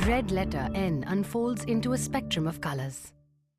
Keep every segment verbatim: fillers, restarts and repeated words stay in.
red letter N unfolds into a spectrum of colors.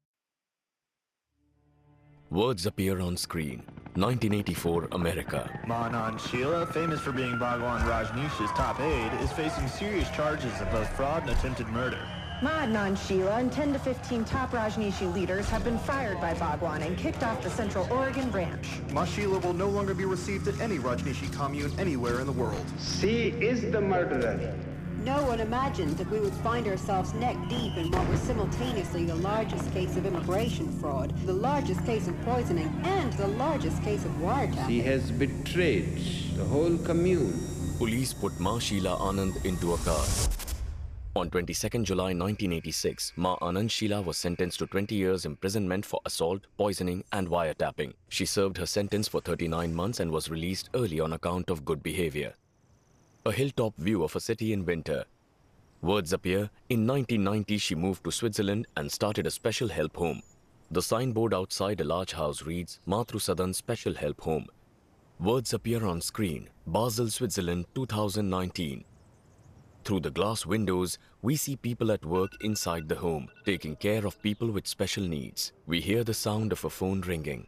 Words appear on screen. nineteen eighty-four, America. Ma Anand Sheila, famous for being Bhagwan Rajneesh's top aide, is facing serious charges of both fraud and attempted murder. Ma Anand Sheila and ten to fifteen top Rajneeshi leaders have been fired by Bhagwan and kicked off the Central Oregon branch. Ma Sheila will no longer be received at any Rajneeshi commune anywhere in the world. She is the murderer. No one imagined that we would find ourselves neck deep in what was simultaneously the largest case of immigration fraud, the largest case of poisoning, and the largest case of wiretapping. She has betrayed the whole commune. Police put Ma Sheila Anand into a car. On twenty-second July nineteen eighty-six, Ma Anand Sheila was sentenced to twenty years imprisonment for assault, poisoning and wiretapping. She served her sentence for thirty-nine months and was released early on account of good behavior. A hilltop view of a city in winter. Words appear. In nineteen ninety, she moved to Switzerland and started a special help home. The signboard outside a large house reads, Matrusadan Special Help Home. Words appear on screen. Basel, Switzerland, two thousand nineteen. Through the glass windows, we see people at work inside the home, taking care of people with special needs. We hear the sound of a phone ringing.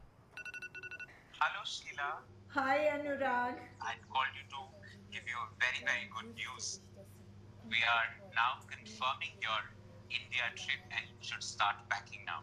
Hello, Sheila. Hi, Anurag. I called you to give you a very, very good news. We are now confirming your India trip and you should start packing now.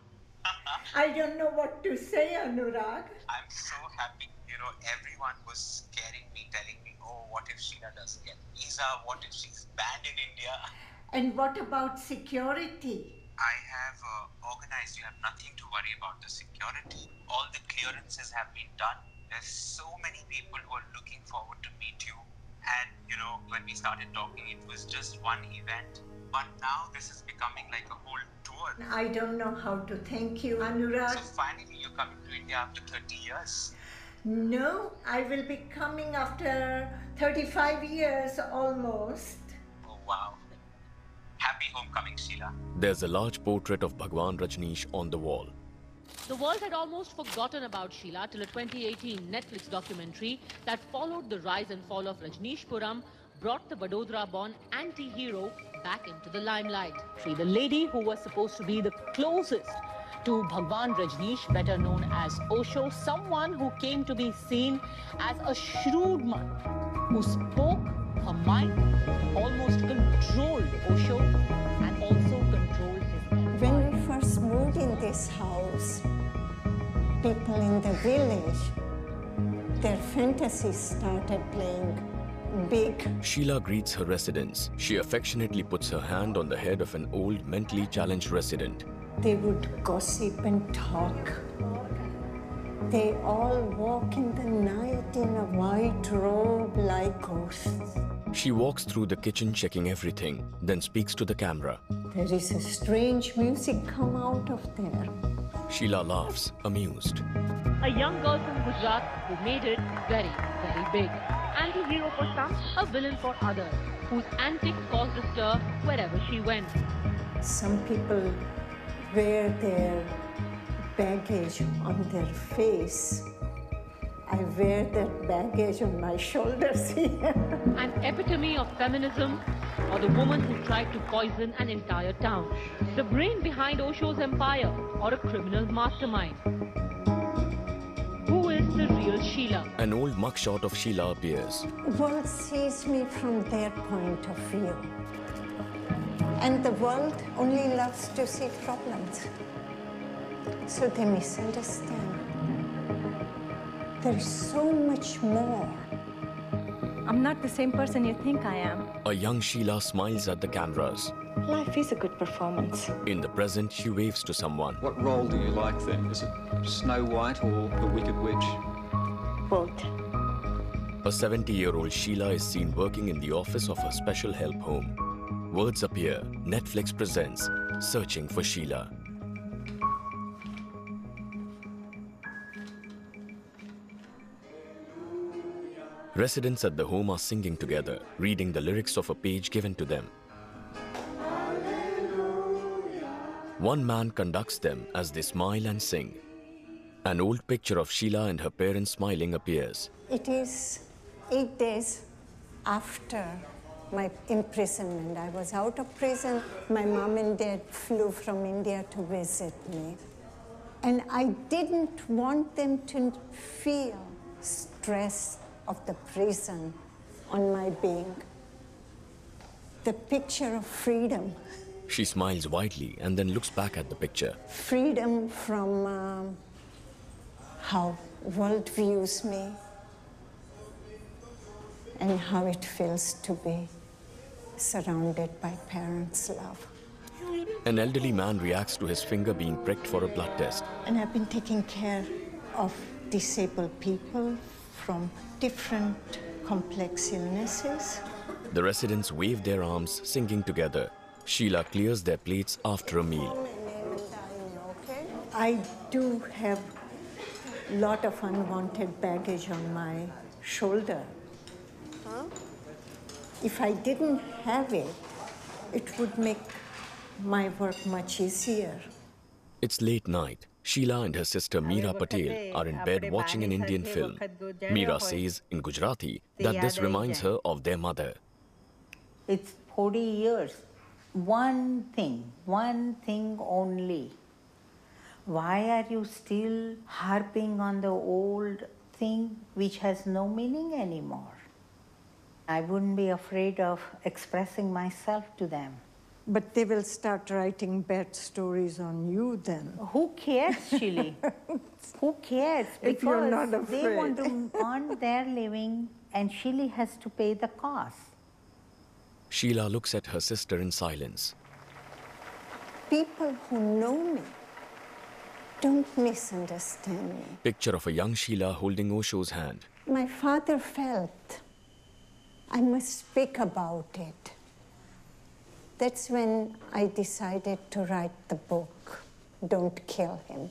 I don't know what to say, Anurag. I'm so happy. You know, everyone was scaring me, telling me, oh, what if Sheila doesn't get visa? What if she's banned in India? And what about security? I have uh, organized, you have nothing to worry about the security. All the clearances have been done. There's so many people who are looking forward to meet you. And, you know, when we started talking, it was just one event. But now this is becoming like a whole tour. I don't know how to thank you, Anurag. So finally you're coming to India after thirty years. No, I will be coming after thirty-five years almost. Oh, wow. Happy homecoming, Sheila. There's a large portrait of Bhagwan Rajneesh on the wall. The world had almost forgotten about Sheila till a twenty eighteen Netflix documentary that followed the rise and fall of Rajneeshpuram brought the Vadodara-born anti-hero back into the limelight. The lady who was supposed to be the closest to Bhagwan Rajneesh, better known as Osho, someone who came to be seen as a shrewd man who spoke her mind, almost controlled Osho and also controlled his empire. When we first moved in this house, people in the village, their fantasies started playing big. Sheila greets her residents. She affectionately puts her hand on the head of an old, mentally challenged resident. They would gossip and talk. They all walk in the night in a white robe like ghosts. She walks through the kitchen checking everything, then speaks to the camera. There is a strange music come out of there. Sheila laughs, amused. A young girl from Gujarat who made it very, very big. Anti-hero for some, a villain for others, whose antics caused a stir wherever she went. Some people wear their baggage on their face. I wear that baggage on my shoulders here. An epitome of feminism, or the woman who tried to poison an entire town. The brain behind Osho's empire, or a criminal mastermind. Who is the real Sheila? An old mugshot of Sheila appears. The world sees me from their point of view. And the world only loves to see problems. So they misunderstand. There's so much more. I'm not the same person you think I am. A young Sheila smiles at the cameras. Life is a good performance. In the present, she waves to someone. What role do you like then? Is it Snow White or the Wicked Witch? Both. A seventy-year-old Sheila is seen working in the office of her special help home. Words appear. Netflix presents Searching for Sheila. Residents at the home are singing together, reading the lyrics of a page given to them. One man conducts them as they smile and sing. An old picture of Sheila and her parents smiling appears. It is eight days after my imprisonment. I was out of prison. My mom and dad flew from India to visit me. And I didn't want them to feel stress of the prison on my being. The picture of freedom. She smiles widely and then looks back at the picture. Freedom from um, how world views me and how it feels to be surrounded by parents' love. An elderly man reacts to his finger being pricked for a blood test. And I've been taking care of disabled people from different complex illnesses. The residents wave their arms, singing together. Sheila clears their plates after a meal. I do have a lot of unwanted baggage on my shoulder. Huh? If I didn't have it, it would make my work much easier. It's late night. Sheila and her sister Meera Patel are in bed watching an Indian film. Meera says in Gujarati that this reminds her of their mother. It's forty years. One thing, one thing only. Why are you still harping on the old thing which has no meaning anymore? I wouldn't be afraid of expressing myself to them. But they will start writing bad stories on you then. Who cares, Shili? Who cares? If you're not Because they afraid. want to earn their living and Shili has to pay the cost. Sheila looks at her sister in silence. People who know me don't misunderstand me. Picture of a young Sheila holding Osho's hand. My father felt I must speak about it. That's when I decided to write the book, Don't Kill Him.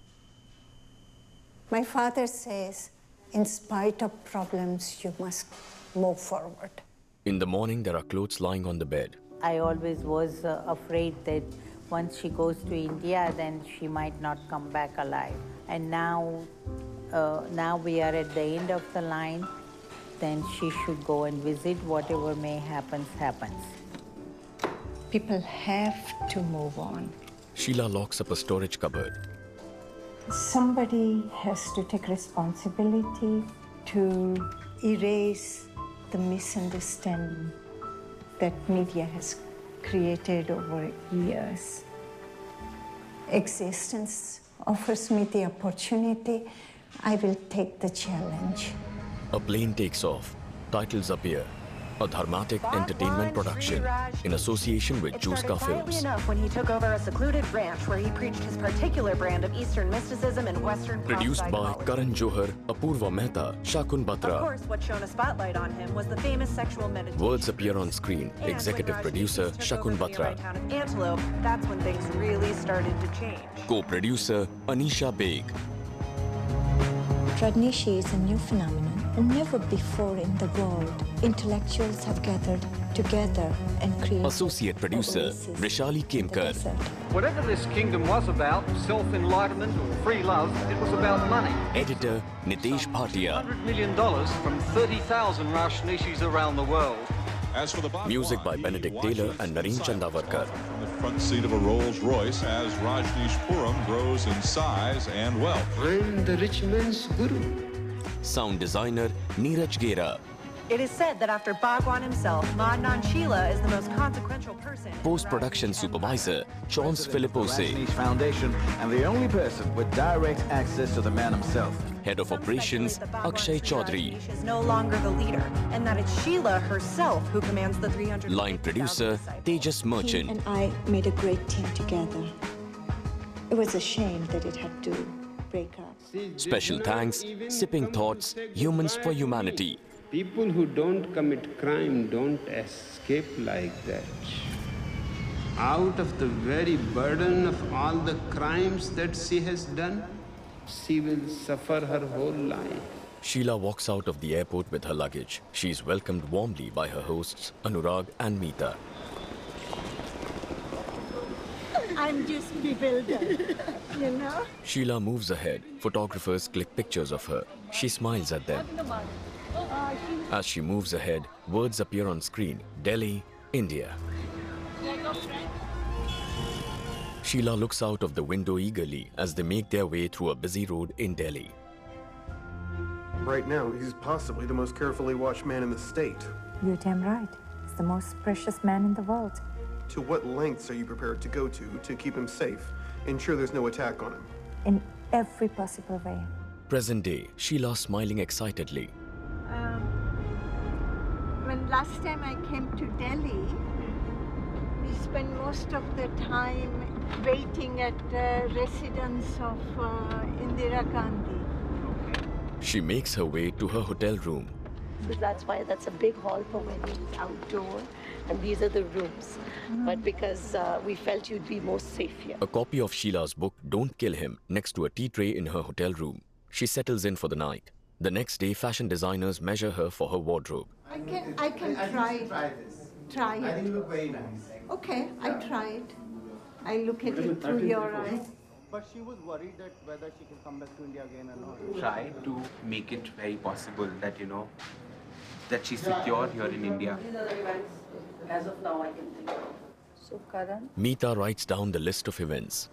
My father says, in spite of problems, you must move forward. In the morning, there are clothes lying on the bed. I always was uh, afraid that once she goes to India, then she might not come back alive. And now, uh, now we are at the end of the line, then she should go and visit. Whatever may happen, happens. People have to move on. Sheila locks up a storage cupboard. Somebody has to take responsibility to erase the misunderstanding that media has created over years. Existence offers me the opportunity. I will take the challenge. A plane takes off. Titles appear. A dramatic entertainment production in association with Juska Films. Enough when he took over a secluded ranch where he preached his particular brand of Eastern mysticism and Western Produced by psychology. Karan Johar, Apurva Mehta, Shakun Of Batra. course, what shone a spotlight on him was the famous sexual meditation. Words appear on screen. And Executive when producer Rajneesh took Shakun over the nearby Batra. town of Antelope, that's when things really started to change. Co-producer Anisha Beg. Rajneesh is a new phenomenon, and never before in the world, intellectuals have gathered together and created Associate producer Rishali Kemkar. Whatever this kingdom was about, self-enlightenment or free love, it was about money. Editor Nitesh Bhatia. one hundred million dollars from thirty thousand Rajneeshis around the world. As for the Music by Benedict Taylor and Nareen Chandavarkar. From the front seat of a Rolls Royce as Rajneesh Puram grows in size and wealth. I'm the rich man's guru. Sound designer Neeraj Gera. It is said that after Bhagwan himself, Madnan Sheila is the most consequential person. Post-production supervisor Chance Philippose. Rajneesh Foundation and the only person with direct access to the man himself. Head of operations Akshay Chaudhary. Rajneesh is no longer the leader, and that it's Sheila herself who commands the three hundred. Line producer Tejas He Merchant. and I made a great team together. It was a shame that it had to break up. Special thanks Sipping Thoughts, Humans for Humanity. People who don't commit crime don't escape like that. Out of the very burden of all the crimes that she has done, she will suffer her whole life. Sheila walks out of the airport with her luggage. She is welcomed warmly by her hosts Anurag and Meeta. I'm just bewildered, you know? Sheila moves ahead. Photographers click pictures of her. She smiles at them. As she moves ahead, words appear on screen. Delhi, India. Sheila looks out of the window eagerly as they make their way through a busy road in Delhi. Right now, he's possibly the most carefully watched man in the state. You're damn right. He's the most precious man in the world. To what lengths are you prepared to go to to keep him safe, ensure there's no attack on him? In every possible way. Present day, Sheila smiling excitedly. Um, when last time I came to Delhi, we spent most of the time waiting at the residence of uh, Indira Gandhi. She makes her way to her hotel room. So that's why that's a big hall for weddings, outdoor, and these are the rooms. Mm. But because uh, we felt you'd be most safe here. A copy of Sheila's book, Don't Kill Him, next to a tea tray in her hotel room. She settles in for the night. The next day, fashion designers measure her for her wardrobe. I can, I can I try, think try this. Try it. I think you look very nice. Okay, I try it. I look at it through your eyes. But she was worried that whether she can come back to India again or not. Try to make it very possible that, you know, that she's secure here in India. As of now, I can think of. So, Karan? Meeta writes down the list of events.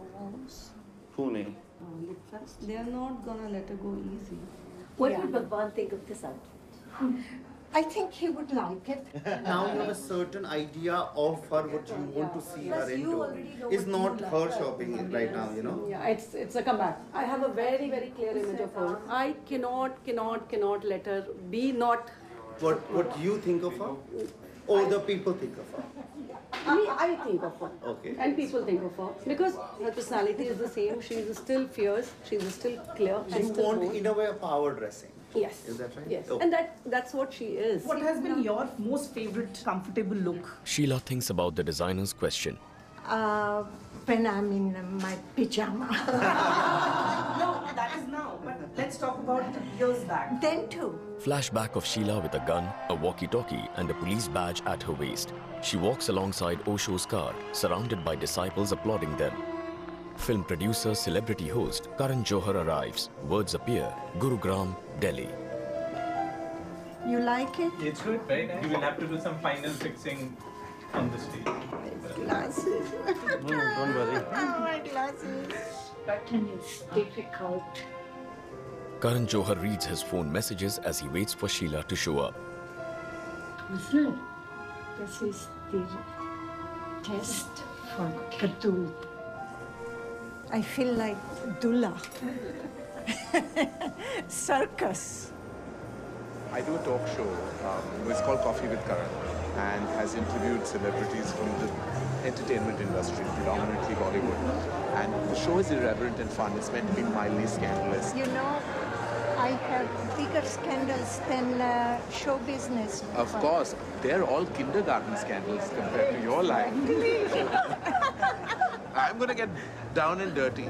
Pune. They're not gonna let her go easy. What yeah. would Bhagwan think of this outfit? I think he would like it. Now you have a certain idea of her, what you want to see her into. It's not her shopping right now, you know? Yeah, it's, it's a comeback. I have a very, very clear image of her. I cannot, cannot, cannot let her be not... What, what you think of her? Or the people think of her? Me, I think of her. Okay. And people think of her. Because her personality is the same. She's still fierce. She's still clear. So you want, bold. In a way, a power dressing. Yes. Is that right? Yes. Oh. And that that's what she is. What has been your most favorite comfortable look? Sheila thinks about the designer's question. Uh, when I'm in my pyjama. No, that is now. But let's talk about years back. Then too. Flashback of Sheila with a gun, a walkie-talkie and a police badge at her waist. She walks alongside Osho's car, surrounded by disciples applauding them. Film producer, celebrity host Karan Johar arrives. Words appear. Gurugram, Delhi. You like it? It's good, very nice. You will have to do some final fixing on the stage. My glasses. No, don't worry. Oh, my glasses. Button is difficult. Karan Johar reads his phone messages as he waits for Sheila to show up. Listen, this is the test for Katul. I feel like Dula. Circus. I do a talk show, um, it's called Coffee with Karan, and has interviewed celebrities from the entertainment industry, predominantly Bollywood. And the show is irreverent and fun. It's meant to be mildly scandalous. You know, I have bigger scandals than uh, show business. Of course, they're all kindergarten scandals compared to your life. I'm going to get down and dirty.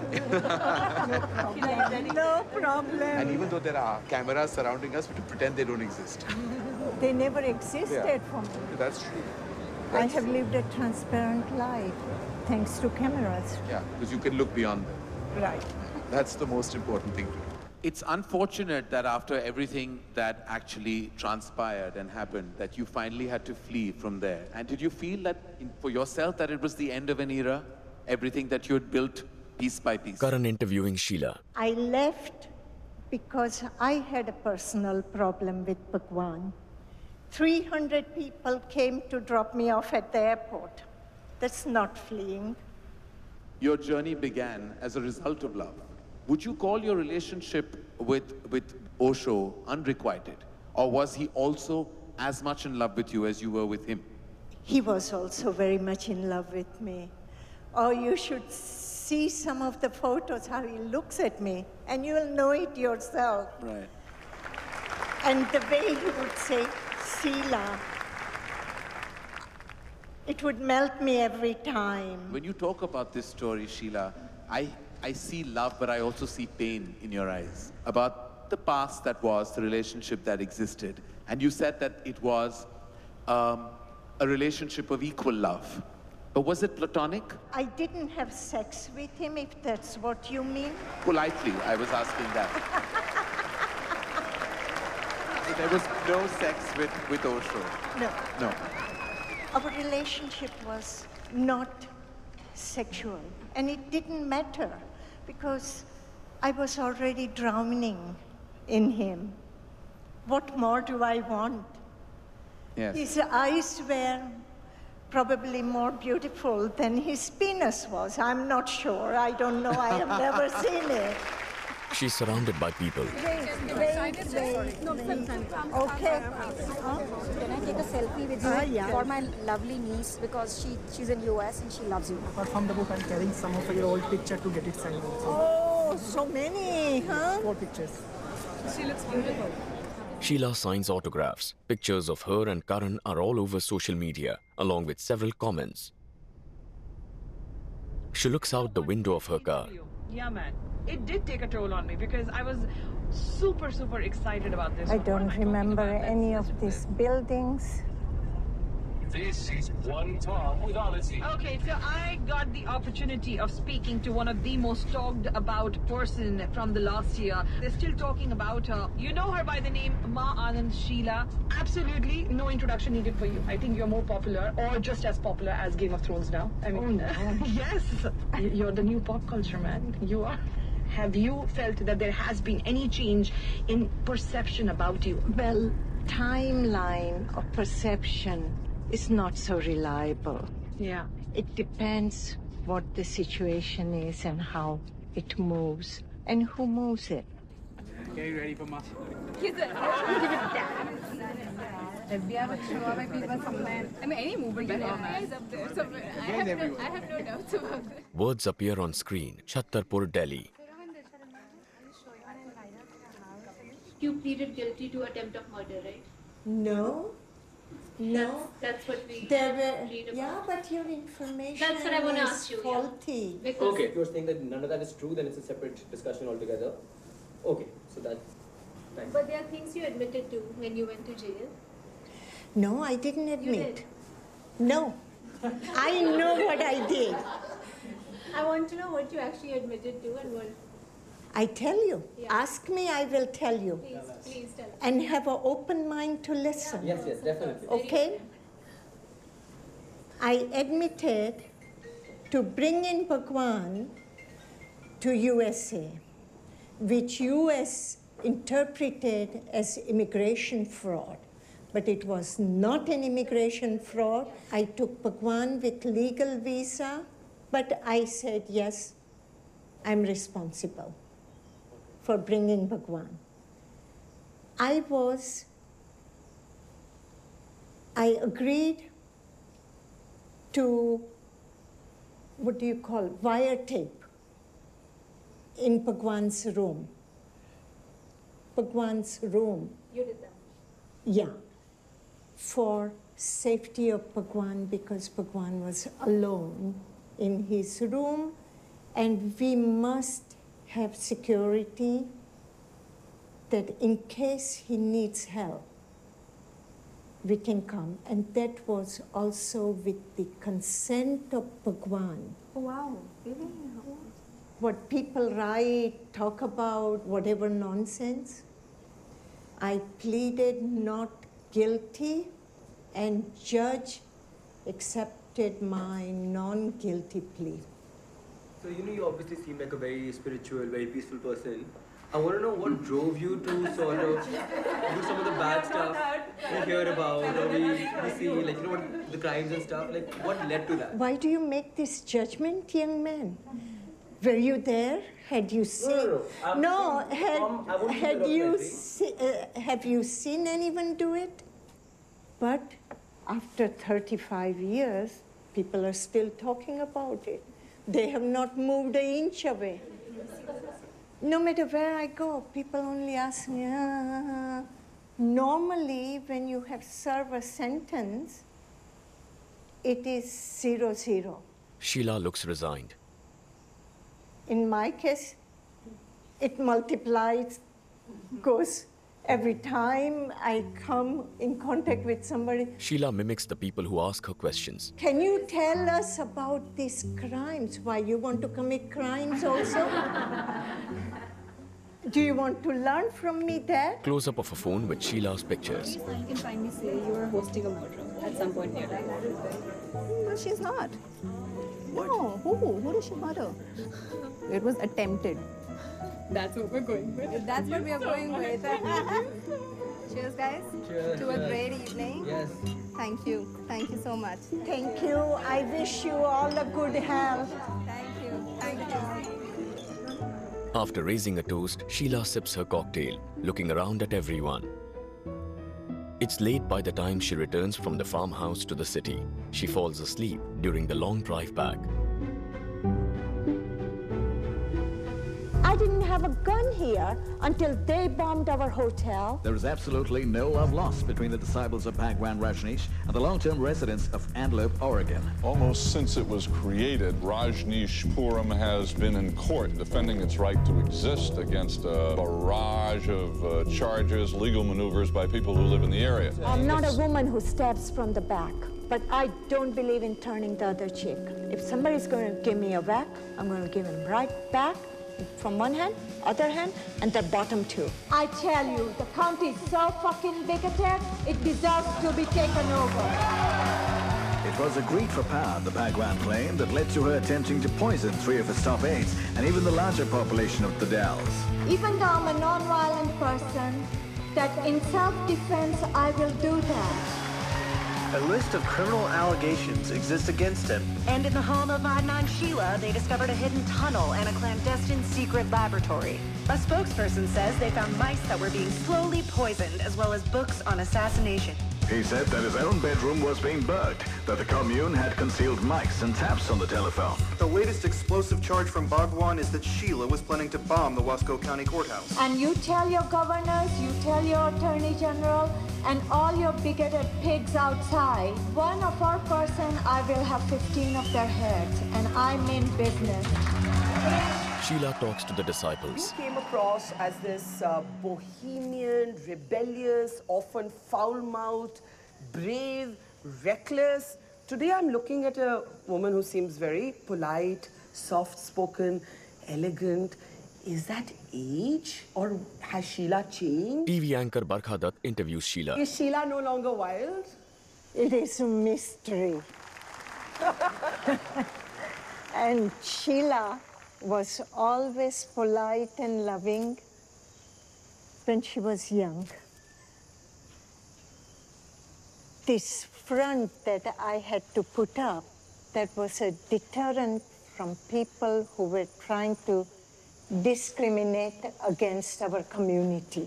No problem. And even though there are cameras surrounding us, we have to pretend they don't exist. They never existed Yeah. for me. That's true. I have lived a transparent life, thanks to cameras. Yeah, because you can look beyond them. Right. That's the most important thing to do. It's unfortunate that after everything that actually transpired and happened, that you finally had to flee from there. And did you feel that in, for yourself that it was the end of an era? Everything that you had built piece by piece? Karan interviewing Sheila. I left because I had a personal problem with Bhagwan. three hundred people came to drop me off at the airport. That's not fleeing. Your journey began as a result of love. Would you call your relationship with, with Osho unrequited? Or was he also as much in love with you as you were with him? He was also very much in love with me. Oh, you should see some of the photos, how he looks at me, and you'll know it yourself. Right. And the way he would say, Sheila, it would melt me every time. When you talk about this story, Sheila, I, I see love, but I also see pain in your eyes. About the past that was, the relationship that existed. And you said that it was um, a relationship of equal love. But was it platonic? I didn't have sex with him, if that's what you mean. Politely, I was asking that. there was no sex with, with Osho? No. No. Our relationship was not sexual, and it didn't matter because I was already drowning in him. What more do I want? Yes. His eyes were probably more beautiful than his penis was. I'm not sure. I don't know. I have never seen it. She's surrounded by people. Wait, wait, wait. No, okay. Can I take a selfie with you Ah, yeah. for my lovely niece because she she's in U S and she loves you. Apart from the book, I'm carrying some of your old picture to get it signed. Oh, so many, huh? Four pictures. She looks beautiful. Sheila signs autographs. Pictures of her and Karan are all over social media, along with several comments. She looks out the window of her car. Yeah, man. It did take a toll on me because I was super, super excited about this. I don't remember any of these buildings. This is One Talk with Odyssey. Okay, so I got the opportunity of speaking to one of the most talked about person from the last year. They're still talking about her. You know her by the name Ma Anand Sheila. Absolutely no introduction needed for you. I think you're more popular or just as popular as Game of Thrones now. I mean, oh, no. Yes, you're the new pop culture, man. You are. Have you felt that there has been any change in perception about you? Well, timeline of perception is not so reliable. Yeah. It depends what the situation is and how it moves and who moves it. Okay, ready for mass? He's a... Lesbian would show up, people somewhere. I mean, any movement you have is up there. So I have, no, I have no doubts about that. Words appear on screen. Chhattarpur, Delhi. You pleaded guilty to attempt of murder, right? No. No. That's, that's what we there were, read about. Yeah, but your information That's what I want to is ask you. faulty. Yeah. Okay, if you're saying that none of that is true, then it's a separate discussion altogether. Okay, so that's fine. But there are things you admitted to when you went to jail. No, I didn't admit. You did. No. I know what I did. I want to know what you actually admitted to and what... I tell you. Yeah. Ask me, I will tell you. Please, please tell us. And have an open mind to listen. Yes, yes, definitely. Okay? I admitted to bring in Bhagwan to U S A, which U S interpreted as immigration fraud. But it was not an immigration fraud. I took Bhagwan with legal visa, but I said, yes, I'm responsible for bringing Bhagwan. I was, I agreed to, what do you call, wiretape in Bhagwan's room. Bhagwan's room. You did that? Yeah, for safety of Bhagwan because Bhagwan was alone in his room and we must have security that in case he needs help, we can come. And that was also with the consent of Bhagwan. Oh, wow. Really? What people write, talk about, whatever nonsense, I pleaded not guilty and judge accepted my non-guilty plea. So, you know, you obviously seem like a very spiritual, very peaceful person. I want to know what drove you to sort of do some of the bad stuff we hear about, or we, we see, like, you know, what, the crimes and stuff. Like, what led to that? Why do you make this judgment, young man? Were you there? Had you seen? No, no, no. no had, um, I wouldn't had you see, see, uh, have you seen anyone do it? But after thirty-five years, people are still talking about it. They have not moved an inch away. No matter where I go, people only ask me, ah. Normally, when you have served a sentence, it is zero, zero. Sheila looks resigned. In my case, it multiplies, goes every time I come in contact with somebody. Sheila mimics the people who ask her questions. Can you tell us about these crimes? Why, you want to commit crimes also? Do you want to learn from me that? Close-up of a phone with Sheila's pictures. You can finally say you are hosting a murder at some point in your life. No, she's not. No, who? Who did she murder? It was attempted. That's what we're going with. That's what we are going with. Cheers, guys. Cheers. To a great evening. Yes. Thank you. Thank you so much. Thank you. I wish you all a good health. Thank you. Thank you. After raising a toast, Sheila sips her cocktail, looking around at everyone. It's late by the time she returns from the farmhouse to the city. She falls asleep during the long drive back. I didn't have a gun here until they bombed our hotel. There is absolutely no love lost between the disciples of Bhagwan Rajneesh and the long-term residents of Antelope, Oregon. Almost since it was created, Rajneeshpuram has been in court defending its right to exist against a barrage of uh, charges, legal maneuvers by people who live in the area. I'm not a woman who stabs from the back, but I don't believe in turning the other cheek. If somebody's going to give me a whack, I'm going to give him right back. From one hand, other hand, and the bottom too. I tell you, the county is so fucking bigoted, it deserves to be taken over. It was a greed for power, the Bhagwan claimed, that led to her attempting to poison three of his top aides and even the larger population of the Dells. Even though I'm a non-violent person, that in self-defense I will do that. A list of criminal allegations exists against him. And in the home of Adnan Sheila, they discovered a hidden tunnel and a clandestine secret laboratory. A spokesperson says they found mice that were being slowly poisoned, as well as books on assassination. He said that his own bedroom was being bugged, that the commune had concealed mics and taps on the telephone. The latest explosive charge from Bhagwan is that Sheila was planning to bomb the Wasco County Courthouse. And you tell your governors, you tell your attorney general, and all your bigoted pigs outside, one of our person, I will have fifteen of their heads, and I mean business. Sheila talks to the disciples. You came across as this uh, bohemian, rebellious, often foul-mouthed, brave, reckless. Today I'm looking at a woman who seems very polite, soft-spoken, elegant. Is that age, or has Sheila changed? T V anchor Barkha Dutt interviews Sheila. Is Sheila no longer wild? It is a mystery. And Sheila was always polite and loving when she was young. This front that I had to put up, that was a deterrent from people who were trying to discriminate against our community.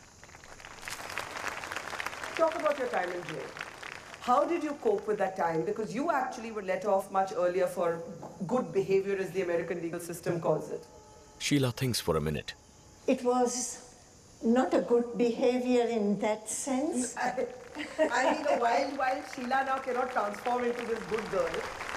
Talk about your time in jail. How did you cope with that time? Because you actually were let off much earlier for good behavior, as the American legal system calls it. Sheila thinks for a minute. It was not a good behavior in that sense. I, I mean, a wild, wild Sheila now cannot transform into this good girl.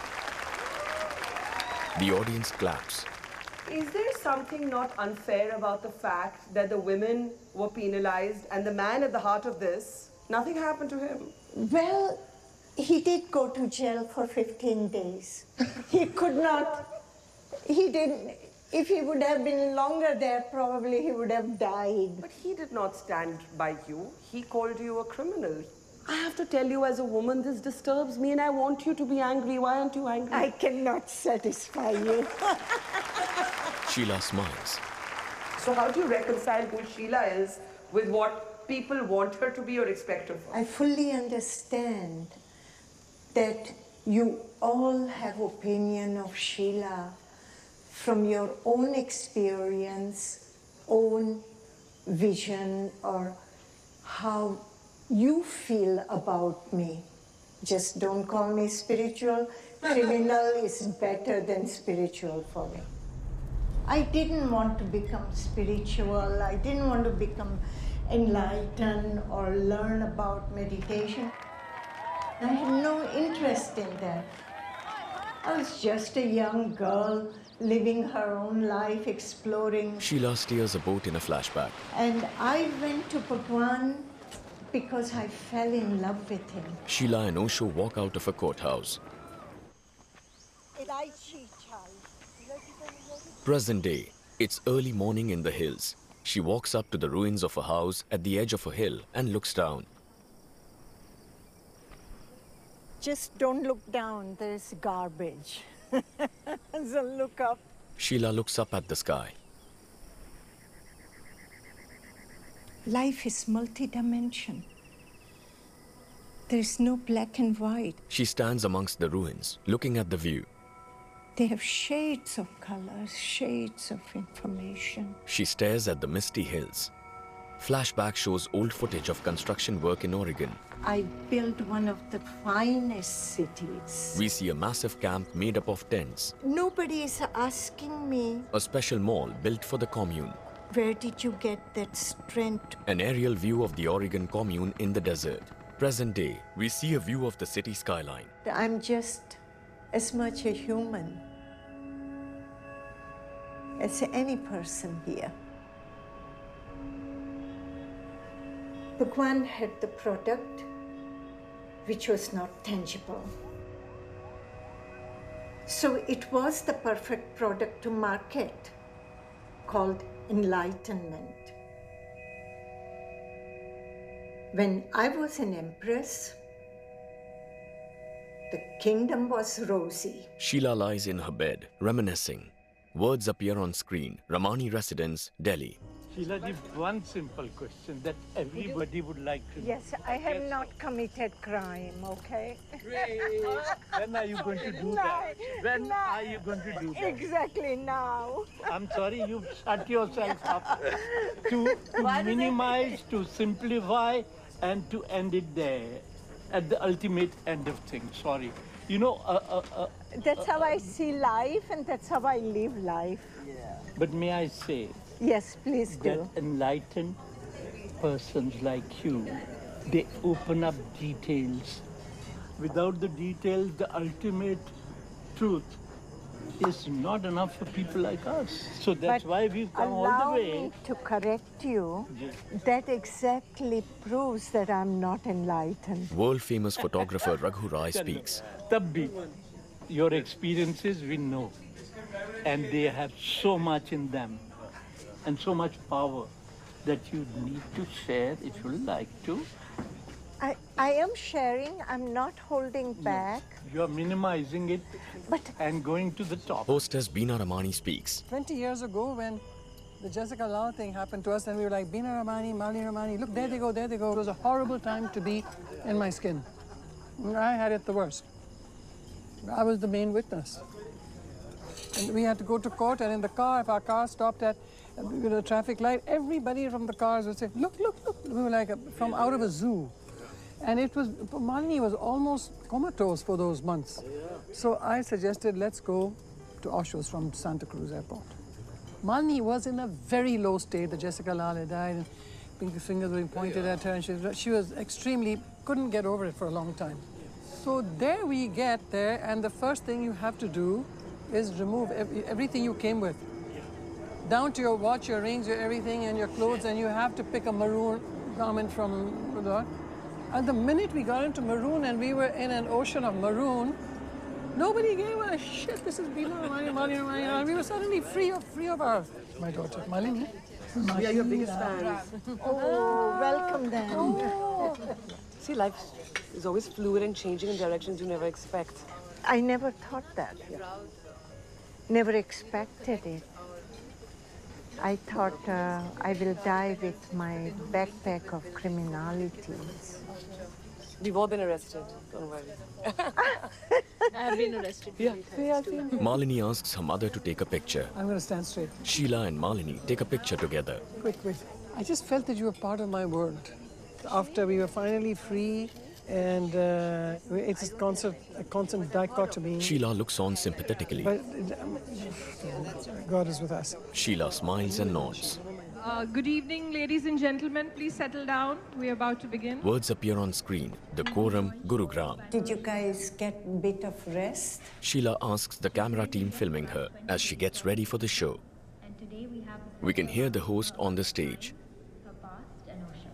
The audience claps. Is there something not unfair about the fact that the women were penalized and the man at the heart of this, nothing happened to him? Well, he did go to jail for fifteen days. He could not, he didn't, if he would have been longer there, probably he would have died. But he did not stand by you. He called you a criminal. I have to tell you, as a woman, this disturbs me and I want you to be angry. Why aren't you angry? I cannot satisfy you. Sheila smiles. So how do you reconcile who Sheila is with what people want her to be or expect of her? I fully understand that you all have opinion of Sheila from your own experience, own vision, or how you feel about me. Just don't call me spiritual. Criminal is better than spiritual for me. I didn't want to become spiritual. I didn't want to become enlightened or learn about meditation. I had no interest in that. I was just a young girl living her own life, exploring. Sheila steers a boat in a flashback. And I went to Bhagwan because I fell in love with him. Sheila and Osho walk out of a courthouse. Present day. It's early morning in the hills. She walks up to the ruins of a house at the edge of a hill and looks down. Just don't look down, there's garbage. So look up. Sheila looks up at the sky. Life is multidimensional. There's no black and white. She stands amongst the ruins, looking at the view. They have shades of colors, shades of information. She stares at the misty hills. Flashback shows old footage of construction work in Oregon. I built one of the finest cities. We see a massive camp made up of tents. Nobody is asking me, A special mall built for the commune. where did you get that strength? An aerial view of the Oregon commune in the desert. Present day, we see a view of the city skyline. I'm just as much a human as any person here. Bhagwan had the product which was not tangible. So it was the perfect product to market, called enlightenment. When I was an empress, the kingdom was rosy. Sheila lies in her bed, reminiscing. Words appear on screen. Ramani Residence, Delhi. Sheila, ji, one simple question that everybody would like to know. Yes, I have not committed crime, okay? When are you going to do No, that? When no. are you going to do that? Exactly now. I'm sorry, you've shut yourself up to, to minimize, to simplify, and to end it there at the ultimate end of things. Sorry. You know, uh, uh, uh, That's how I see life and that's how I live life. but may I say, Yes, please that do. enlightened persons like you, they open up details. Without the details, the ultimate truth is not enough for people like us. So that's But why we've come all the allow way. me to correct you. Yes. That exactly proves that I'm not enlightened. World famous photographer Raghu Rai speaks. Tabbi, your experiences we know, and they have so much in them and so much power that you need to share if you like to. I, I am sharing, I'm not holding back. You're minimizing it but and going to the top. Hostess Beena Ramani speaks. twenty years ago, when the Jessica Lal thing happened to us, and we were like, Beena Ramani, Malini Ramani, look, there they go, there they go. It was a horrible time to be in my skin. I had it the worst. I was the main witness. And we had to go to court, and in the car, if our car stopped at a traffic light, everybody from the cars would say, look, look, look. We were like a, from out of a zoo. And it was, Malini was almost comatose for those months. So I suggested, let's go to Osho's from Santa Cruz Airport. Malini was in a very low state. The Jessica Lal had died, and pinky fingers were being pointed at her, and she, she was extremely, couldn't get over it for a long time. So there we get there, and the first thing you have to do is remove every, everything you came with. Down to your watch, your rings, your everything, and your clothes, and you have to pick a maroon garment from the... And the minute we got into maroon and we were in an ocean of maroon, nobody gave a shit. This is Beena Ramani, Malini Ramani, and we were suddenly free of free of our my daughter, Malini. We are your biggest fans. Oh, welcome then. Oh. See, life is always fluid and changing in directions you never expect. I never thought that. Never expected it. I thought uh, I will die with my backpack of criminalities. We've all been arrested, don't worry. I've been arrested. Yeah, yeah, yeah. Malini asks her mother to take a picture. I'm going to stand straight. Sheila and Malini take a picture together. Quick, quick. I just felt that you were part of my world. After we were finally free, and uh, it's a constant, a constant dichotomy. Sheila looks on sympathetically. But um, God is with us. Sheila smiles and nods. Uh, good evening, ladies and gentlemen. Please settle down. We're about to begin. Words appear on screen. The quorum, Gurugram. Did you guys get a bit of rest? Sheila asks the camera team filming her as she gets ready for the show. And today we have We can hear the host on the stage. her past and Osho.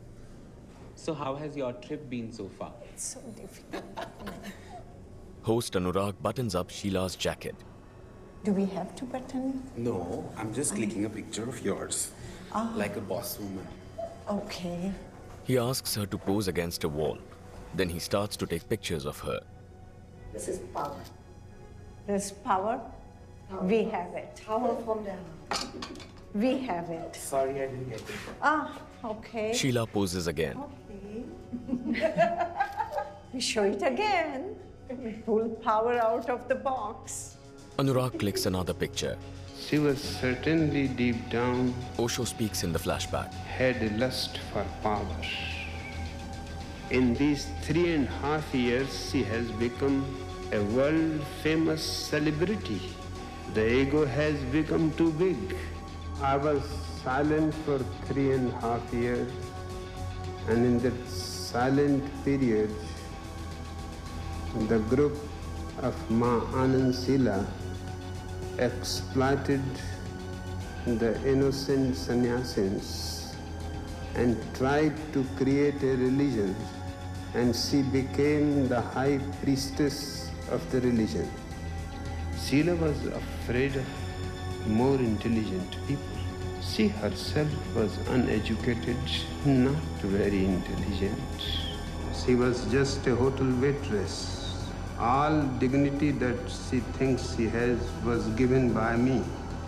So how has your trip been so far? It's so difficult. Host Anurag buttons up Sheila's jacket. Do we have to button? No, I'm just clicking a picture of yours. Ah. Like a boss woman. Okay. He asks her to pose against a wall. Then he starts to take pictures of her. This is power. This power, we have it. Power from down. We have it. Sorry, I didn't get it. Ah, okay. Sheila poses again. Okay. We show it again. We pull power out of the box. Anurag clicks another picture. She was certainly deep down. Osho speaks in the flashback. Had a lust for power. In these three and a half years, she has become a world-famous celebrity. The ego has become too big. I was silent for three and a half years, and in that silent period, the group of Ma Anand Sheela exploited the innocent sannyasins and tried to create a religion, and she became the high priestess of the religion. Sheela was afraid of more intelligent people. She herself was uneducated, not very intelligent. She was just a hotel waitress. All dignity that she thinks she has was given by me.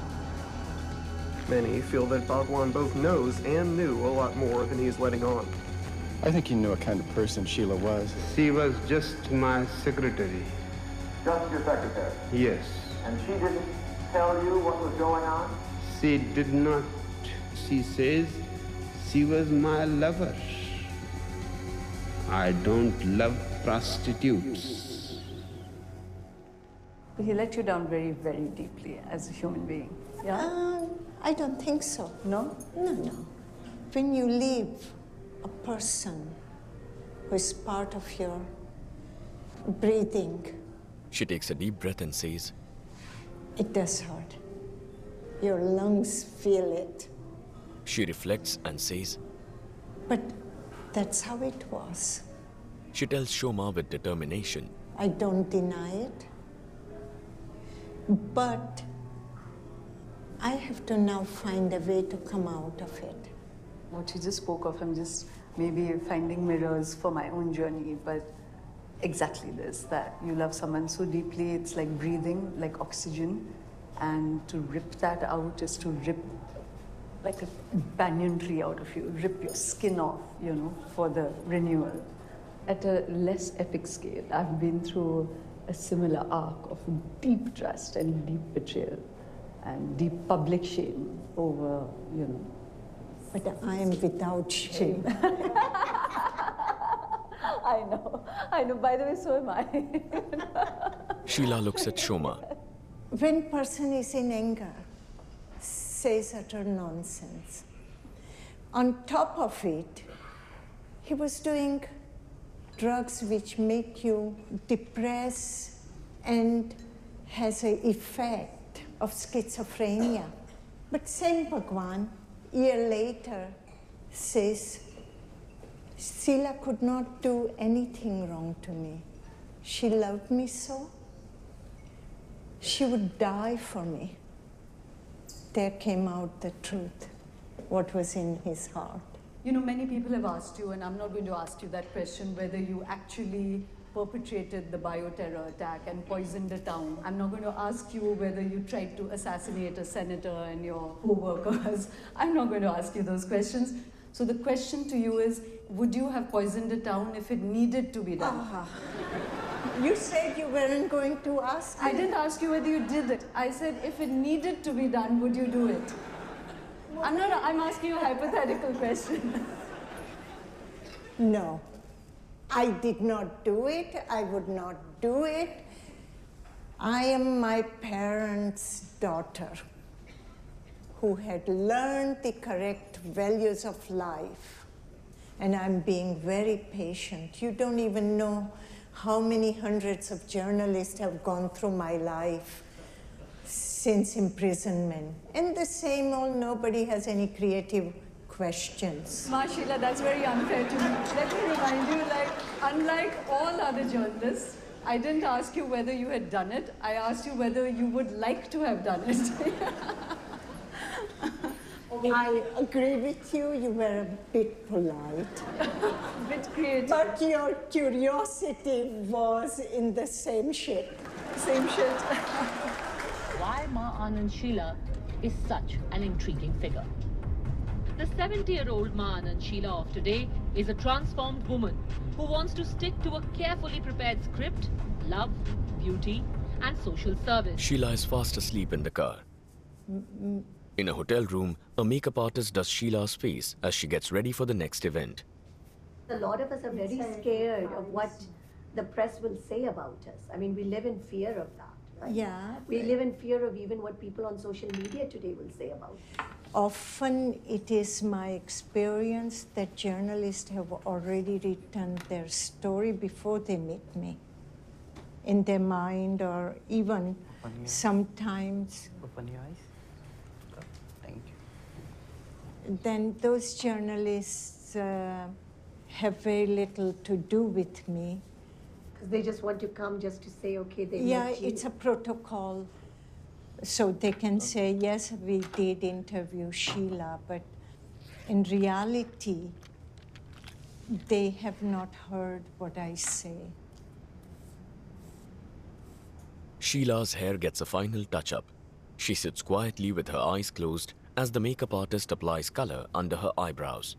Many feel that Bhagwan both knows and knew a lot more than he is letting on. I think he knew what kind of person Sheela was. She was just my secretary. Just your secretary? Yes. And she didn't tell you what was going on? She did not. She says she was my lover. I don't love prostitutes. He let you down very, very deeply as a human being. Yeah? Um, I don't think so. No? No, no. When you leave a person who is part of your breathing, She takes a deep breath and says, it does hurt. Your lungs feel it. She reflects and says, But that's how it was. She tells Shoma with determination. I don't deny it. But I have to now find a way to come out of it. What you just spoke of, I'm just maybe finding mirrors for my own journey, but exactly this, that you love someone so deeply, it's like breathing, like oxygen, and to rip that out is to rip like a banyan tree out of you, rip your skin off, you know, for the renewal. At a less epic scale, I've been through a similar arc of deep trust and deep betrayal and deep public shame over, you know. But I am without shame. I know, I know. By the way, so am I. Sheila looks at Shoma. When person is in anger, says utter nonsense. On top of it, he was doing drugs which make you depressed and has an effect of schizophrenia. But same Bhagwan, year later, says, Sheela could not do anything wrong to me. She loved me so. She would die for me. There came out the truth, what was in his heart. You know, many people have asked you, and I'm not going to ask you that question, whether you actually perpetrated the bioterror attack and poisoned a town. I'm not going to ask you whether you tried to assassinate a senator and your co-workers. I'm not going to ask you those questions. So the question to you is, would you have poisoned a town if it needed to be done? Ah. You said you weren't going to ask me. I didn't ask you whether you did it. I said, if it needed to be done, would you do it? I'm not, I'm asking you a hypothetical question. No, I did not do it. I would not do it. I am my parents' daughter who had learned the correct values of life. And I'm being very patient. You don't even know how many hundreds of journalists have gone through my life since imprisonment. And the same old, nobody has any creative questions. Ma Sheela, that's very unfair to me. Let me remind you, like, unlike all other journalists, I didn't ask you whether you had done it. I asked you whether you would like to have done it. I agree with you, you were a bit polite. A bit creative. But your curiosity was in the same shape. Same shit. Why Ma Anand Sheela is such an intriguing figure. The seventy-year-old Ma Anand Sheela of today is a transformed woman who wants to stick to a carefully prepared script, love, beauty, and social service. Sheela is fast asleep in the car. In a hotel room, a makeup artist does Sheila's face as she gets ready for the next event. A lot of us are very scared of what the press will say about us. I mean, we live in fear of that, right? Yeah. We live in fear of even what people on social media today will say about us. Often it is my experience that journalists have already written their story before they meet me, in their mind, or even sometimes. Open your eyes. Thank you. Then those journalists uh, have very little to do with me. Because they just want to come just to say, okay, they Yeah, met you. it's a protocol. So they can say, yes, we did interview Sheela, but in reality, they have not heard what I say. Sheila's hair gets a final touch-up. She sits quietly with her eyes closed as the makeup artist applies color under her eyebrows.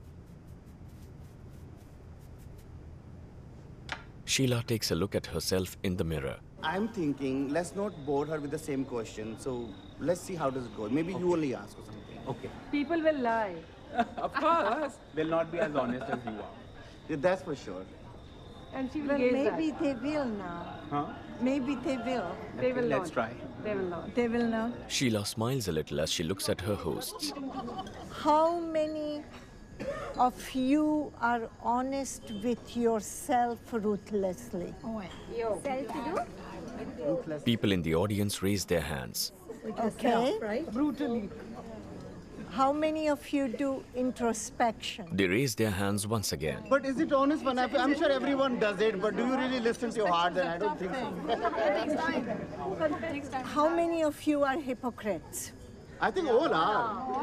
Sheela takes a look at herself in the mirror. I'm thinking, let's not bore her with the same question. So let's see how does it go. Maybe okay. you only ask or something. Okay. People will lie. Of course. They'll not be as honest as you are. Yeah, that's for sure. And she will Well, gaze maybe at. they will now. Huh? Maybe they will. They okay, will let's not. try. They will not. They will not. Sheela smiles a little as she looks at her hosts. How many of you are honest with yourself ruthlessly? People in the audience raise their hands. Okay. Right? Brutally. How many of you do introspection? They raise their hands once again. But is it honest one? I'm sure everyone does it, but do you really listen to your heart? Then I don't think so. How many of you are hypocrites? I think all are.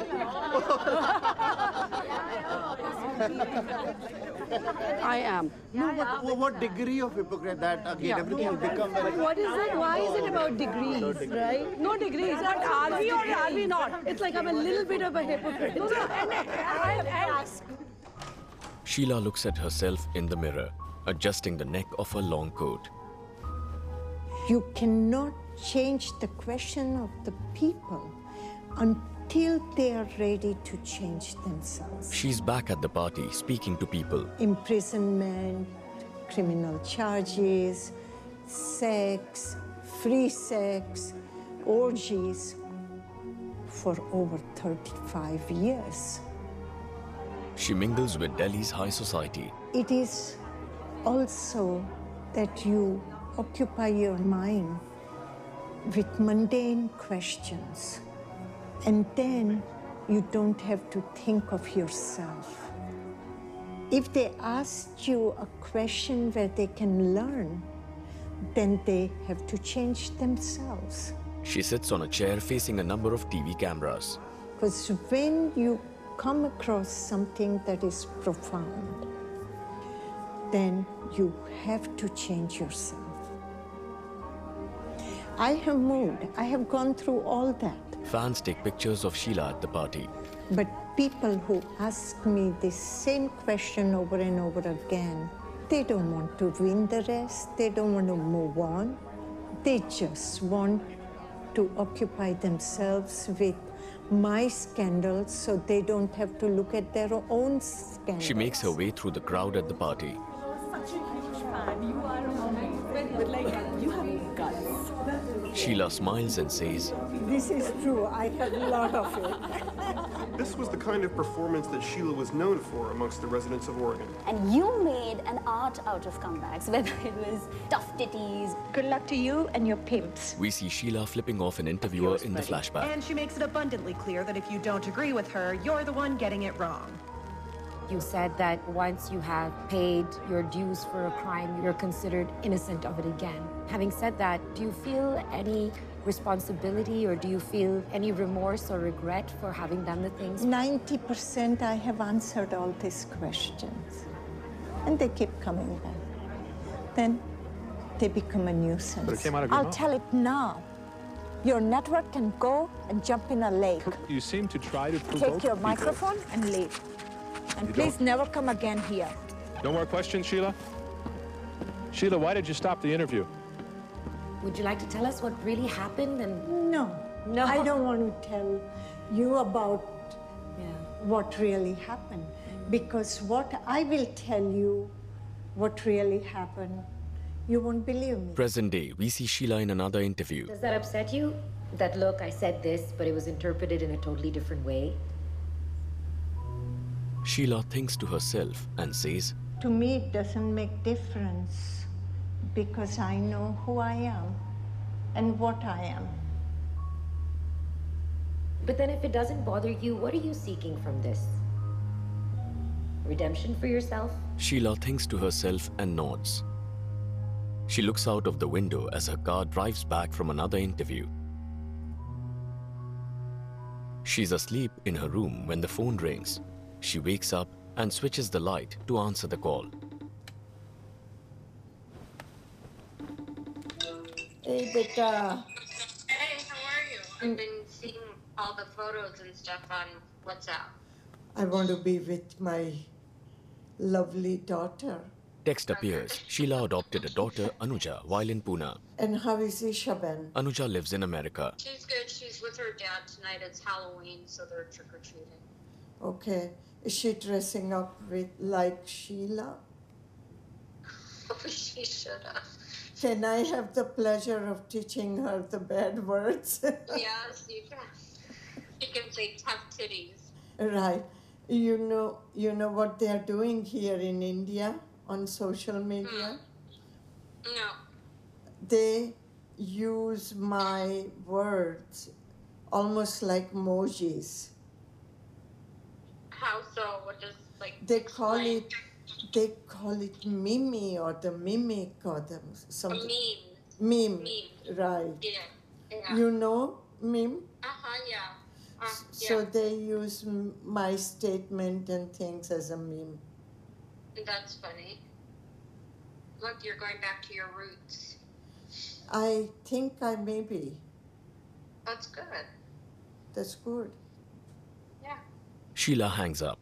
I am. No, but what, what degree of hypocrite that again Yeah. everything will become very. But what is it? Why is it about degrees, No degrees. right? No degrees. But are we or are we not? It's like I'm a little bit of a hypocrite. No, no, and, and, and, Sheela looks at herself in the mirror, adjusting the neck of her long coat. You cannot change the question of the people until they are ready to change themselves. She's back at the party, speaking to people. Imprisonment, criminal charges, sex, free sex, orgies for over thirty-five years. She mingles with Delhi's high society. It is also that you occupy your mind with mundane questions. And then you don't have to think of yourself. If they ask you a question where they can learn, then they have to change themselves. She sits on a chair facing a number of T V cameras. Because when you come across something that is profound, then you have to change yourself. I have moved. I have gone through all that. Fans take pictures of Sheela at the party. But people who ask me the same question over and over again, they don't want to win the race. They don't want to move on. They just want to occupy themselves with my scandals so they don't have to look at their own scandals. She makes her way through the crowd at the party. such a huge fan. You are amazing. But like, you have guts. Sheela smiles and says, This is true. I have a lot of it. This was the kind of performance that Sheela was known for amongst the residents of Oregon. And you made an art out of comebacks, whether it was tough titties. Good luck to you and your pimps. We see Sheela flipping off an interviewer in the flashback. And she makes it abundantly clear that if you don't agree with her, you're the one getting it wrong. You said that once you have paid your dues for a crime, you're considered innocent of it again. Having said that, do you feel any responsibility or do you feel any remorse or regret for having done the things? ninety percent I have answered all these questions. And they keep coming back. Then they become a nuisance. But it came out of your I'll mouth. tell it now. Your network can go and jump in a lake. You seem to try to provoke Take your people. microphone and leave. And You please don't- never come again here. No more questions, Sheila? Sheila, why did you stop the interview? Would you like to tell us what really happened? And No. No. I don't want to tell you about what really happened. Because what I will tell you, what really happened, you won't believe me. Present day, we see Sheila in another interview. Does that upset you? That look, I said this, but it was interpreted in a totally different way. Sheila thinks to herself and says, To me, it doesn't make difference because I know who I am and what I am. But then if it doesn't bother you, what are you seeking from this? Redemption for yourself? Sheila thinks to herself and nods. She looks out of the window as her car drives back from another interview. She's asleep in her room when the phone rings. She wakes up and switches the light to answer the call. Hey, beta. Hey, how are you? I've been seeing all the photos and stuff on WhatsApp. I want to be with my lovely daughter. Text appears. Sheila adopted a daughter, Anuja, while in Pune. And how is Ishaben? Anuja lives in America. She's good. She's with her dad tonight. It's Halloween, so they're trick-or-treating. Okay. Is she dressing up with like Sheila? She should have. Can I have the pleasure of teaching her the bad words? Yes, you can. You can say tough titties. Right. You know, you know what they are doing here in India on social media? No. They use my words almost like emojis. How so? What does, like, They call it, they call it mimi or the mimic or the something. A Meme. Meme. Right. Yeah. Yeah. You know meme? Uh-huh, yeah. Uh, So yeah. they use m- my statement and things as a meme. That's funny. Look, you're going back to your roots. I think I may be. That's good. That's good. Yeah. Sheila hangs up.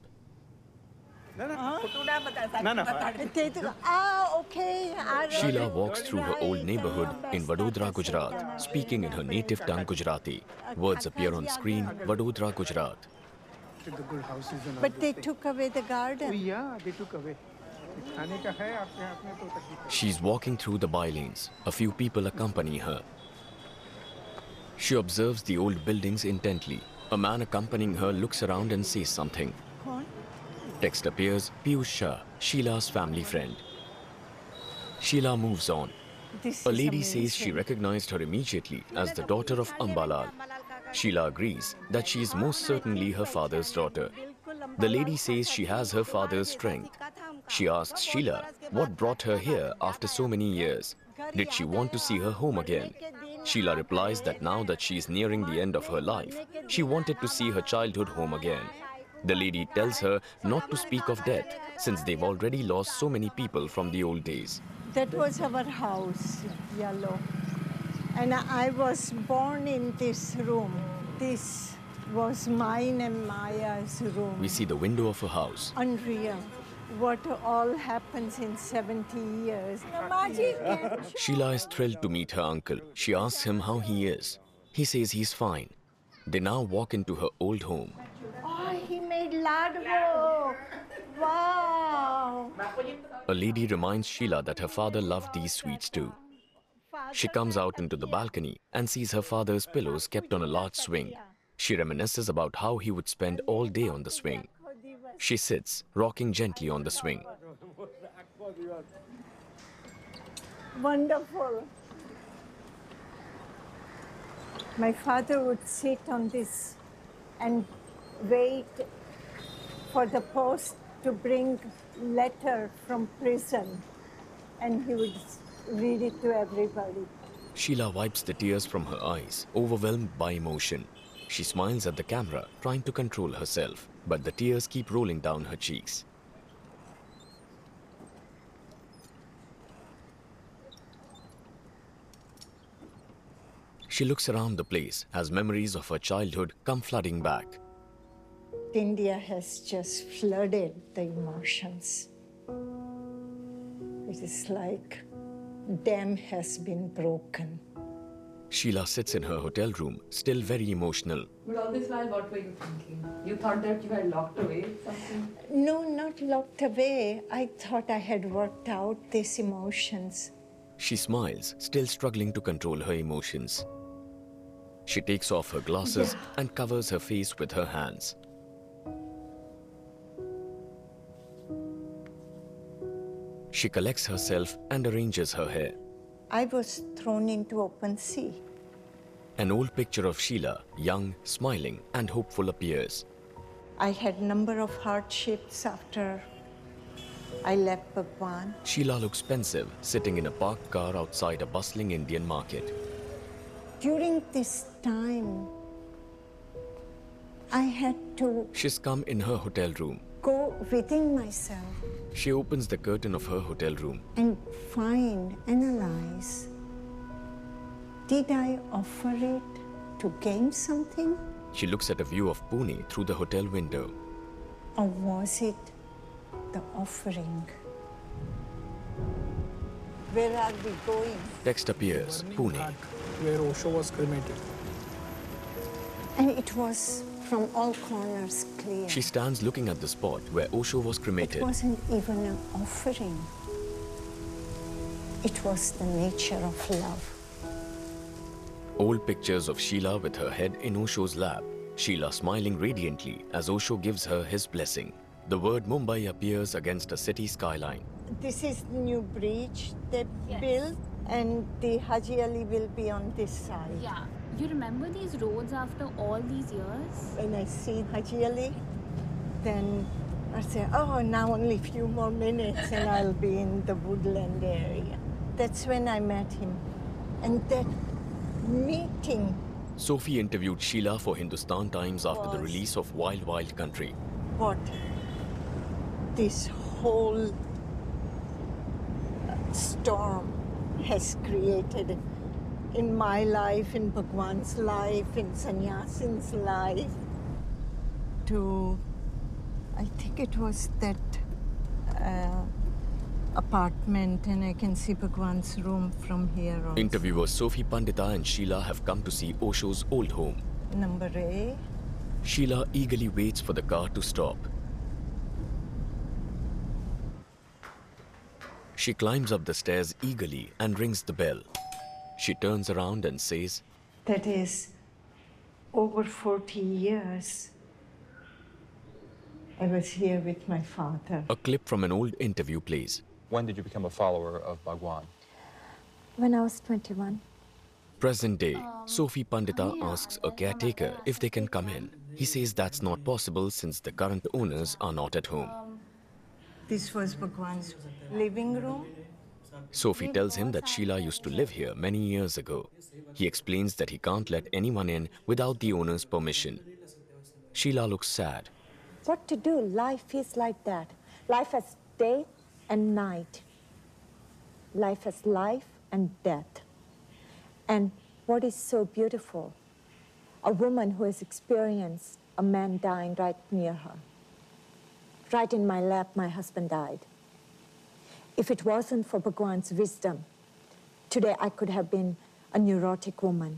Ah, okay. Sheila walks through her old neighborhood in Vadodara, Gujarat, speaking in her native tongue Gujarati. Words appear on screen, Vadodara, Gujarat. The good houses and all But those they things. took away the garden. Oh, yeah, they took away. खाने का है आपके हाथ में तो तकलीफ है। She's walking through the bylanes. A few people accompany her. She observes the old buildings intently. A man accompanying her looks around and says something. Text appears, Piyush Shah, Sheila's family friend. Sheila moves on. This A is lady says she amazing. recognized her immediately as the daughter of Ambalal. Sheila agrees that she is most certainly her father's daughter. The lady says she has her father's strength. She asks Sheila what brought her here after so many years. Did she want to see her home again? Sheila replies that now that she is nearing the end of her life, she wanted to see her childhood home again. The lady tells her not to speak of death since they've already lost so many people from the old days. That was our house, yellow. And I was born in this room. This was mine and Maya's room. We see the window of a house. Unreal. What all happens in seventy years. Sheila is thrilled to meet her uncle. She asks him how he is. He says he's fine. They now walk into her old home. Oh, he made laddu. Wow. A lady reminds Sheila that her father loved these sweets too. She comes out into the balcony and sees her father's pillows kept on a large swing. She reminisces about how he would spend all day on the swing. She sits, rocking gently on the swing. Wonderful. My father would sit on this and wait for the post to bring letter from prison, and he would read it to everybody. Sheila wipes the tears from her eyes, overwhelmed by emotion. She smiles at the camera, trying to control herself, but the tears keep rolling down her cheeks. She looks around the place as memories of her childhood come flooding back. India has just flooded the emotions. It is like dam has been broken. Sheila sits in her hotel room, still very emotional. But all this while, what were you thinking? You thought that you had locked away something? No, not locked away. I thought I had worked out these emotions. She smiles, still struggling to control her emotions. She takes off her glasses Yeah. and covers her face with her hands. She collects herself and arranges her hair. I was thrown into open sea. An old picture of Sheila, young, smiling, and hopeful, appears. I had number of hardships after I left Bhagwan. Sheila looks pensive, sitting in a parked car outside a bustling Indian market. During this time, I had to She's come in her hotel room. go within myself She opens the curtain of her hotel room. and find, analyze, did I offer it to gain something, She looks at a view of Pune through the hotel window. or was it the offering? Where are we going? Text appears, Pune. Where Osho was cremated. And it was from all corners clear. She stands looking at the spot where Osho was It cremated. wasn't even an offering. It was the nature of love. Old pictures of Sheila with her head in Osho's lap. Sheila smiling radiantly as Osho gives her his blessing. The word Mumbai appears against a city skyline. This is the new bridge they built, and the Haji Ali will be on this side. Yeah. You remember these roads after all these years? When I see Haji Ali, then I say, oh, now only a few more minutes and I'll be in the woodland area. That's when I met him. And that meeting Sophie interviewed Sheila for Hindustan Times after the Was- release of Wild Wild Country. what this whole storm has created in my life, in Bhagwan's life, in Sannyasin's life, to, I think it was that uh, apartment, and I can see Bhagwan's room from here also. Interviewers Sophie Pandita and Sheila have come to see Osho's old home. Number A. Sheila eagerly waits for the car to stop. She climbs up the stairs eagerly and rings the bell. She turns around and says, That is over forty years. I was here with my father. a clip from an old interview plays. When did you become a follower of Bhagwan? When I was twenty-one. Present day, Sophie Pandita asks a caretaker if they can come in. He says that's not possible since the current owners are not at home. This was Bhagwan's living room. Sophie tells him that Sheila used to live here many years ago. He explains that he can't let anyone in without the owner's permission. Sheila looks sad. What to do? Life is like that. Life has day and night. Life has life and death. And what is so beautiful? A woman who has experienced a man dying right near her. Right in my lap, my husband died. If it wasn't for Bhagwan's wisdom, today I could have been a neurotic woman.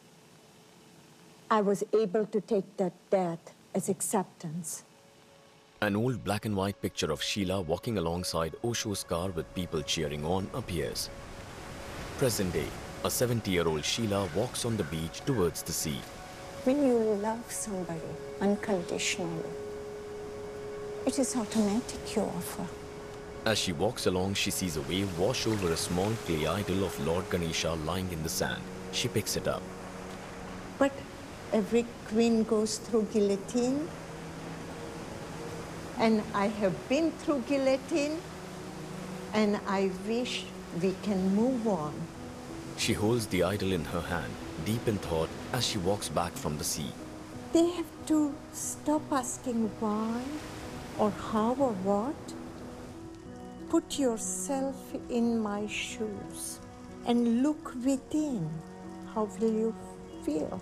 I was able to take that death as acceptance. An old black and white picture of Sheila walking alongside Osho's car with people cheering on appears. Present day, a seventy-year-old Sheila walks on the beach towards the sea. When you love somebody unconditionally, it is automatic you offer. As she walks along, she sees a wave wash over a small clay idol of Lord Ganesha lying in the sand. She picks it up. But every queen goes through guillotine. And I have been through guillotine, and I wish we can move on. She holds the idol in her hand, deep in thought, as she walks back from the sea. They have to stop asking why or how or what. Put yourself in my shoes and look within. How will you feel?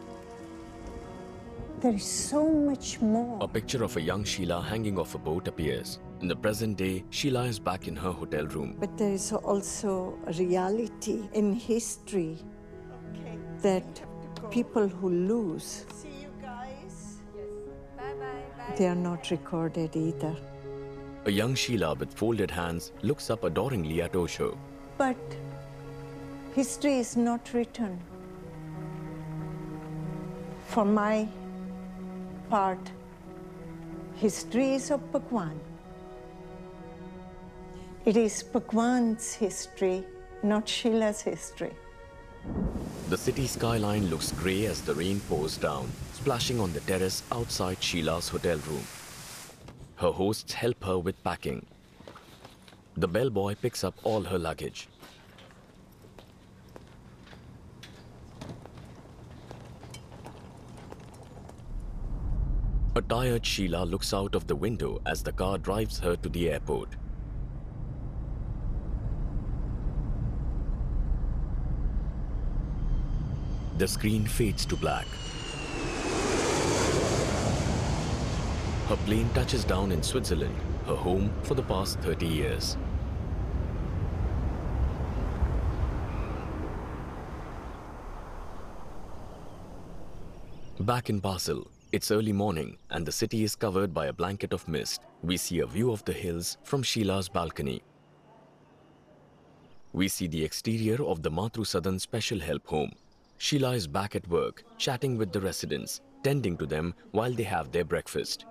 There is so much more. A picture of a young Sheila hanging off a boat appears. In the present day, Sheila is back in her hotel room. But there is also a reality in history that people who lose, they are not recorded either. A young Sheila with folded hands looks up adoringly at Osho. But history is not written. For my part, history is of Bhagwan. It is Bhagwan's history, not Sheila's history. The city skyline looks grey as the rain pours down, splashing on the terrace outside Sheila's hotel room. Her hosts help her with packing. The bellboy picks up all her luggage. A tired Sheila looks out of the window as the car drives her to the airport. The screen fades to black. Her plane touches down in Switzerland, her home for the past thirty years. Back in Basel, it's early morning and the city is covered by a blanket of mist. We see a view of the hills from Sheila's balcony. We see the exterior of the Matru Southern Special Help Home. Sheila is back at work, chatting with the residents, tending to them while they have their breakfast.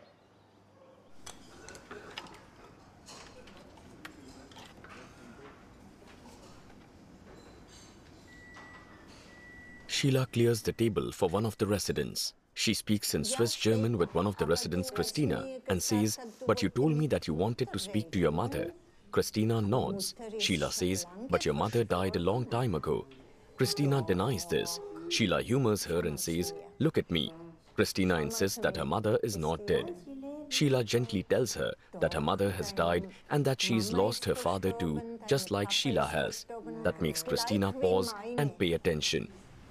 Sheila clears the table for one of the residents. She speaks in Swiss German with one of the residents, Christina, and says, "But you told me that you wanted to speak to your mother." Christina nods. Sheila says, "But your mother died a long time ago." Christina denies this. Sheila humors her and says, "Look at me." Christina insists that her mother is not dead. Sheila gently tells her that her mother has died and that she's lost her father too, just like Sheila has. That makes Christina pause and pay attention.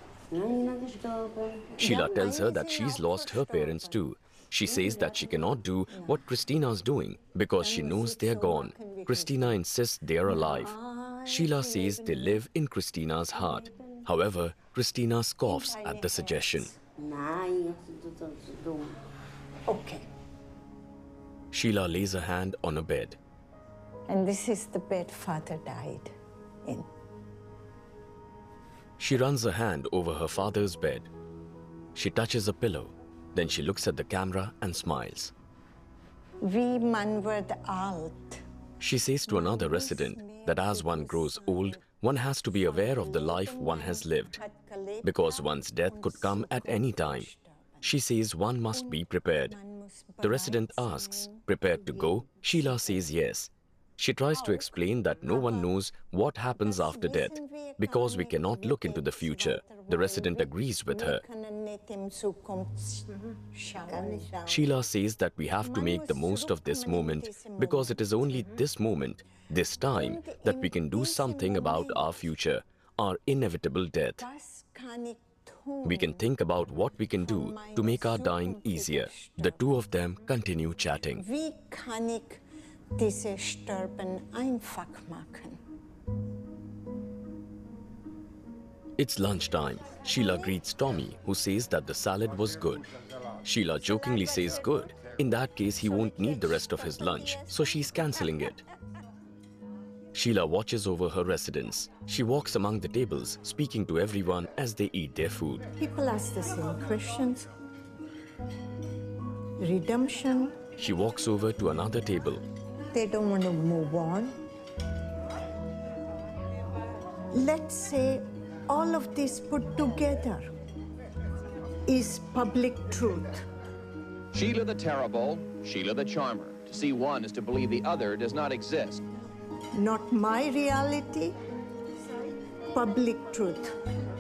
Sheila tells her that she's lost her parents too. She says that she cannot do what Christina's doing because she knows they're gone. Christina insists they're alive. Sheila says they live in Christina's heart. However, Christina scoffs at the suggestion. Okay. Sheila lays a hand on a bed. And this is the bed father died in. She runs a hand over her father's bed. She touches a pillow. Then she looks at the camera and smiles. Wie man wird alt. She says to another resident that as one grows old, one has to be aware of the life one has lived, because one's death could come at any time. She says one must be prepared. The resident asks, "Prepared to go?" Sheila says yes. She tries to explain that no one knows what happens after death, because we cannot look into the future. The resident agrees with her. Sheila says that we have to make the most of this moment, because it is only this moment, this time, that we can do something about our future, our inevitable death. We can think about what we can do to make our dying easier. The two of them continue chatting. Wie kann ich dieses Sterben einfach machen? It's lunchtime. Sheila greets Tommy, who says that the salad was good. Sheila jokingly says good. In that case, he won't need the rest of his lunch, so she's cancelling it. Sheila watches over her residents. She walks among the tables, speaking to everyone as they eat their food. People ask the same questions. Redemption. She walks over to another table. They don't want to move on. Let's say all of this put together is public truth. Sheila the Terrible, Sheila the Charmer. To see one is to believe the other does not exist. Not my reality, public truth.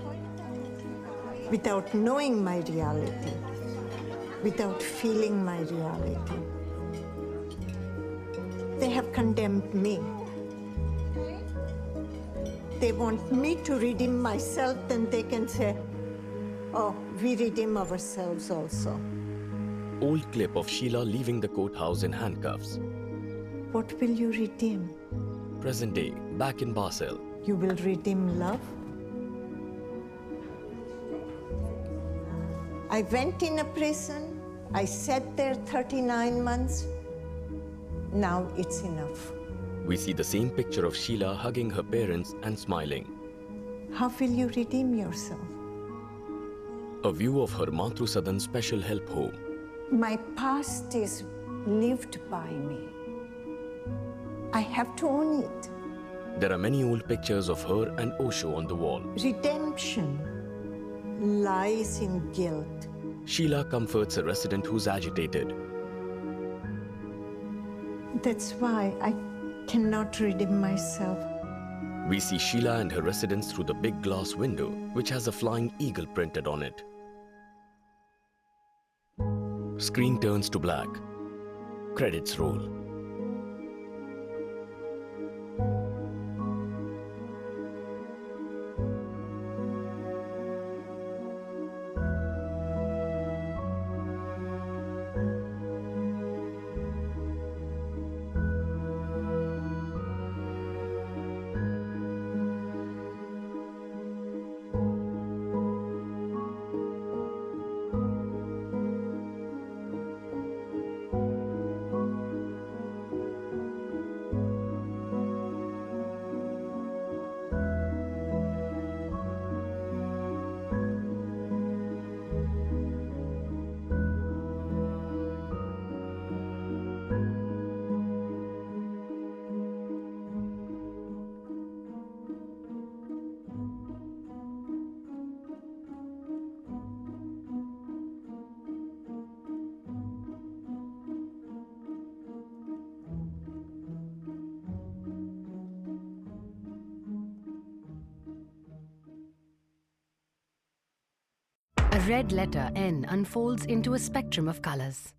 Without knowing my reality, without feeling my reality. They have condemned me. They want me to redeem myself, then they can say, oh, we redeem ourselves also. Old clip of Sheila leaving the courthouse in handcuffs. What will you redeem? Present day, back in Basel. You will redeem love? I went in a prison. I sat there thirty-nine months. Now it's enough. We see the same picture of Sheila hugging her parents and smiling. How will you redeem yourself? A view of her Matrusadan Special Help Home. My past is lived by me. I have to own it. There are many old pictures of her and Osho on the wall. Redemption lies in guilt. Sheila comforts a resident who's agitated. That's why I cannot redeem myself. We see Sheila and her residents through the big glass window, which has a flying eagle printed on it. Screen turns to black. Credits roll. A red letter N unfolds into a spectrum of colors.